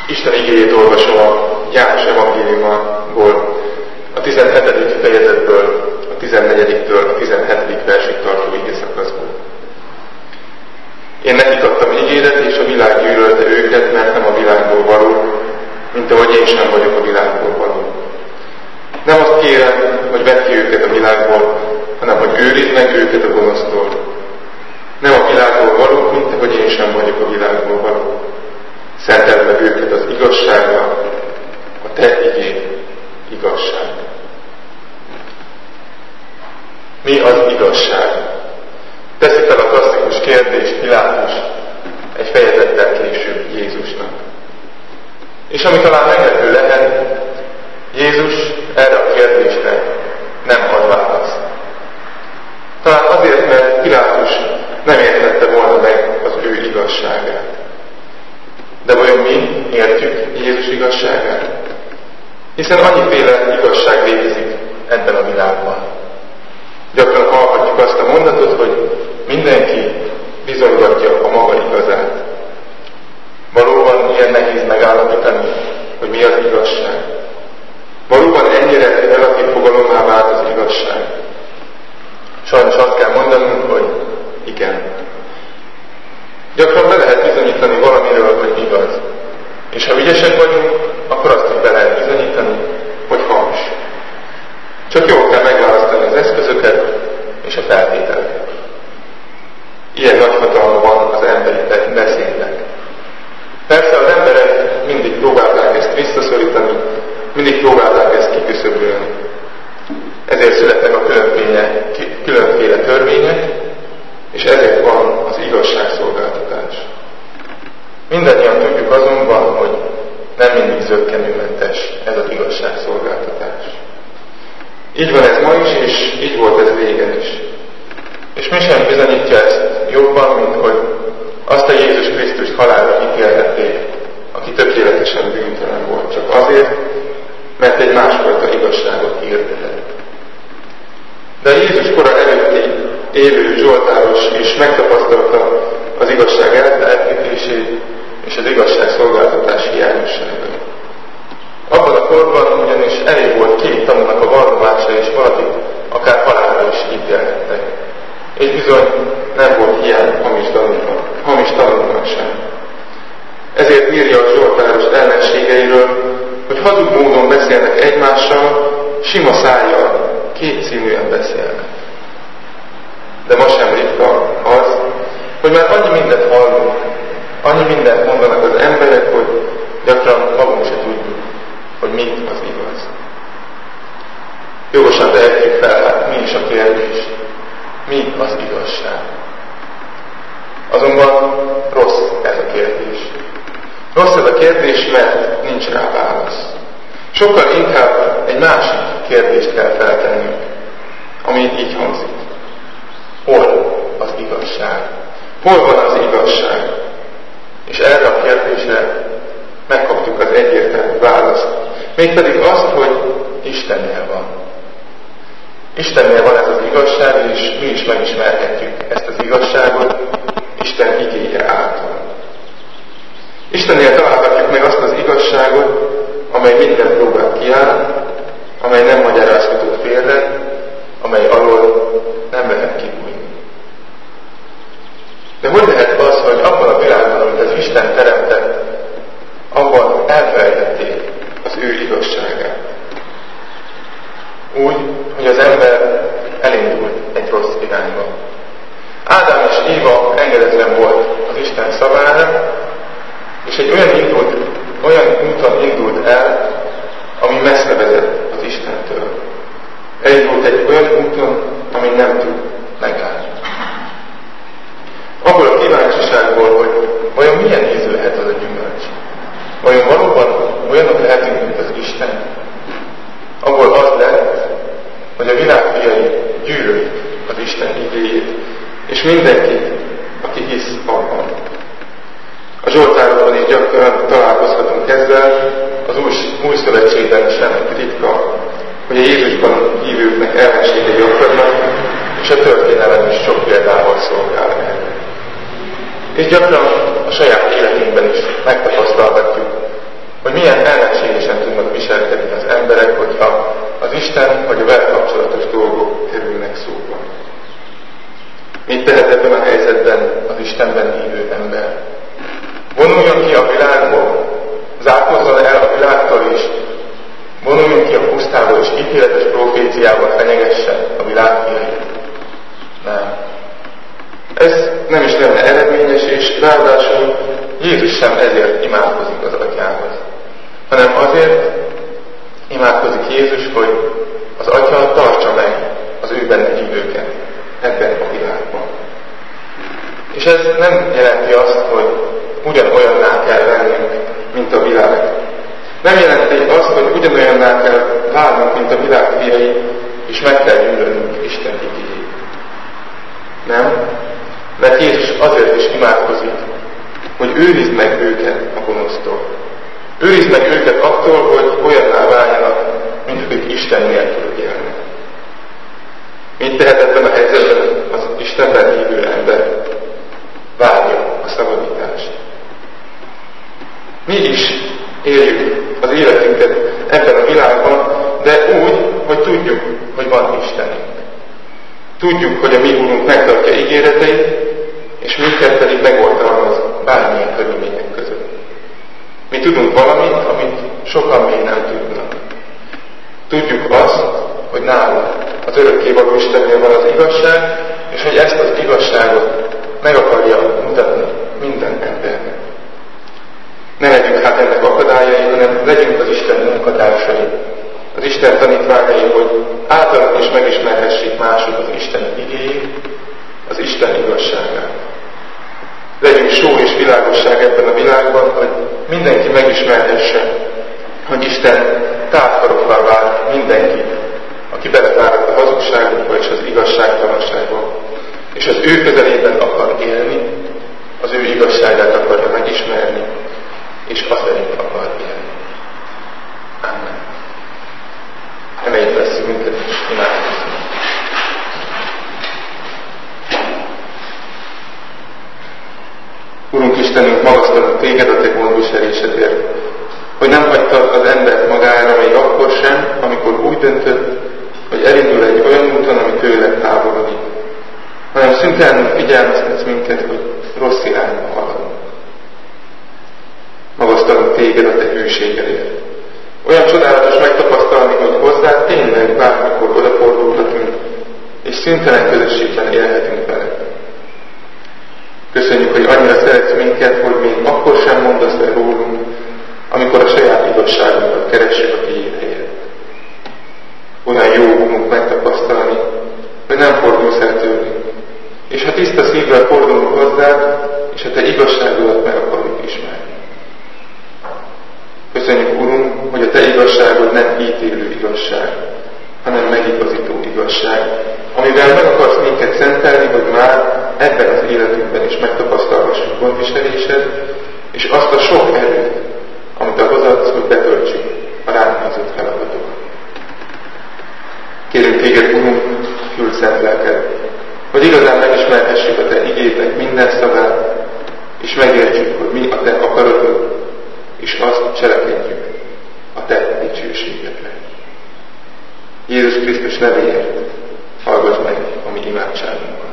Isten igéjét olvasom a János evangéliumából, a 17. fejezetből, a 14-től a 17. versig tartó igészakaszból. Én nekik adtam ígéret, és a világ gyűlölte őket, mert nem a világból való, mint ahogy én sem vagyok a világból való. Nem azt kérem, hogy vedd ki őket a világból, hanem hogy őrizd meg őket a gonosztól. Nem a világból való, mint ahogy én sem vagyok a világból való. Szenteld meg őket az igazsággal, a te igéd igazság. Mi az igazság? Teszi fel a klasszikus kérdést Pilátus egy fejezettel később Jézusnak. És ami talán meglepő lehet, Jézus erre a kérdésre nem ad választ. Talán azért, mert Pilátus nem értette volna meg az ő igazságát. De vajon mi értjük Jézus igazságát? Hiszen annyiféle igazság létezik ebben a világban. Gyakran hallhatjuk azt a mondatot, hogy mindenki bizonygatja a maga igazát. Valóban ilyen nehéz megállapítani, hogy mi az igazság. Valóban ennyire relatív fogalommá vált az igazság. Sajnos azt kell mondanunk, hogy igen. Gyakran be lehet bizonyítani valamiről, hogy igaz. És ha ügyesek vagyunk, akkor azt is be lehet bizonyítani, hogy hamis. Csak jól kell megválasztani az eszközöket és a feltételeket. Ilyen nagy hatalma van az emberi beszédnek. Persze az emberek mindig próbálták ezt visszaszorítani, mindig próbálták ezt kiküszöbölni. Ezért születtek a különféle törvények, és ezért van az igazságszolgáltatás. Mindannyian tudjuk azonban, hogy nem mindig zökkenőmentes ez az igazságszolgáltatás. Így van ez ma is, és így volt ez régen is. És mi sem bizonyítja ezt jobban, mint hogy azt a Jézus Krisztust halálra ítélhették, aki tökéletesen bűntelen volt, csak azért, mert egy másfajta igazságot hirdetett. De a Jézus kora előtti élő zsoltáros is megtapasztalta az igazság elfelejtését és az igazságszolgáltatás hiányosságát. Abban a korban ugyanis elég volt két tanúnak a vallomása, és valakit akár halálra is ítélhettek. És bizony nem volt hiány hamis tanúknak sem. Ezért írja a zsoltáros ellenségeiről, hogy hazug módon beszélnek egymással, sima szájjal, kétszínűen beszélnek. De ma sem ritka az, hogy már annyi mindent hallunk, annyi mindent mondanak az emberek, hogy gyakran magunk se tudjuk, hogy mi az igaz. Jogosan tehetjük fel, hát mi is a kérdés? Mi az igazság? Azonban rossz ez a kérdés. Rossz ez a kérdés, mert nincs rá válasz. Sokkal inkább egy másik kérdést kell feltennünk, ami így hangzik. Hol az igazság? Hol van az igazság? És erre a kérdésre megkaptuk az egyértelmű választ. Mégpedig azt, hogy Istennél van. Istennél van ez az igazság, és mi is megismerhetjük ezt az igazságot Isten igéje által. Istennél találhatjuk meg azt az igazságot, amely minden próbát kiáll, amely nem magyarázhatott félre, amely alól nem lehet kibújni. De hogy lehet az, hogy abban a világban, amit az Isten teremtett, abban elfelejtették az ő igazságát? Úgy, hogy az ember elindult egy rossz irányba. Ádám és Éva engedetlen volt az Isten szavára, és egy olyan úton indult el, ami messze vezet az Istentől. Elindult egy olyan úton, ami nem tud megállni. Abból a kíváncsiságból, hogy vajon milyen ízű lehet az a gyümölcs? Vajon valóban olyanok lehetünk, mint az Isten? Abból az lett, hogy a világ fiai gyűlölik az Isten igéjét, és mindenki, aki hisz abban. A Zsoltárokban is gyakran találkozhatunk ezzel, az új szövetségben sem ritka, hogy a Jézusban hívőknek ellenségei akadnak, és a történelem is sok példával szolgál erre. És gyakran a saját életünkben is megtapasztalhatjuk, És ráadásul Jézus sem ezért imádkozik az Atyához, hanem azért imádkozik Jézus, hogy az Atya tartsa meg az ő benne hívőket ebben a világban. És ez nem jelenti azt, hogy ugyanolyanná kell lennünk, mint a világ. Nem jelenti azt, hogy ugyanolyanná kell válnunk, mint a világ fiai, és meg kell gyűlölnünk Isten igéjét. Nem? Mert Jézus azért is imádkozik, hogy őrizd meg őket a gonosztól. Őrizd meg őket attól, hogy olyanná váljanak, mint ők Isten nélkül élnek. Mit tehet ebben a helyzetben az Istenben hívő ember? Várja a szabadítást. Mi is éljük az életünket ebben a világban, de úgy, hogy tudjuk, hogy van Istenünk. Tudjuk, hogy a mi Úrunk megtartja ígéreteit, és minket pedig megoltalmaz bármilyen körülmények között. Mi tudunk valamit, amit sokan még nem tudnak. Tudjuk azt, hogy nálunk az örökkévaló Istennél van az igazság, és hogy ezt az igazságot meg akarja mutatni minden embernek. Ne legyünk hát ennek akadályai, hanem legyünk az Isten munkatársai, az Isten tanítványai, hogy általán is megismerhessék mások az Isten igéjét, az Isten igazságát. Legyünk só és világosság ebben a világban, hogy mindenki megismerhesse, hogy Isten távkarokkal vár mindenkit, aki belefáradt a hazugságokba és az igazságtalanságba, és az ő közelében akar élni, az ő igazságát akarja megismerni, és azt szerint akar élni. Amen. Emeljük fel szívünket, és imádkozzunk. Urunk Istenünk, magasztalunk Téged a Te gondviselésedért, hogy nem hagytad az embert magára még akkor sem, amikor úgy döntött, hogy elindul egy olyan úton, ami tőled távolodik, hanem szüntelenül figyelmeztetsz minket, hogy rossz irányba haladunk. Magasztalunk Téged a Te hűségedért. Olyan csodálatos megtapasztalni, hogy hozzád tényleg bármikor odafordulhatunk, és szüntelen közösségben élhetünk veled. Köszönjük, hogy annyira szeretsz minket, hogy még akkor sem mondasz el rólunk, amikor a saját igazságunkat keressük a Tiéd helyett. Olyan jó Úrunk megtapasztalni, hogy nem fordulsz el tőlünk, és ha tiszta szívvel fordulunk hozzád, és a Te igazságodat meg akarjuk ismerni. Köszönjük, Urunk, hogy a Te igazságod nem ítélő igazság, hanem megigazító igazság, amivel meg akarsz minket szentelni, hogy már ebben az életünkben is megtapasztalhassuk gondviselésed, és azt a sok erőt, amit ahhoz adsz, hogy betöltsük a ránk bízott feladatokat. Kérünk Téged, Urunk, küld szent lelked, hogy igazán megismerhessük a Te igédnek minden szavát, és megértsük, hogy mi a Te akaratod, és azt cselekedjük a Te dicsőségedre. Jézus Krisztus nevéért hallgass meg a mi imádságunkat.